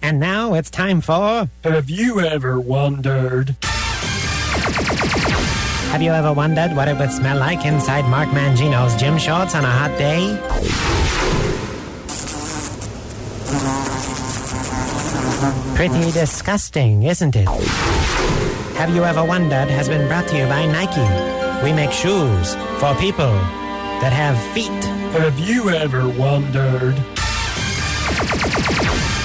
And now it's time for... Have you ever wondered? Have you ever wondered what it would smell like inside Mark Mangino's gym shorts on a hot day? Pretty disgusting, isn't it? Have You Ever Wondered has been brought to you by Nike. We make shoes for people that have feet. Have you ever wondered?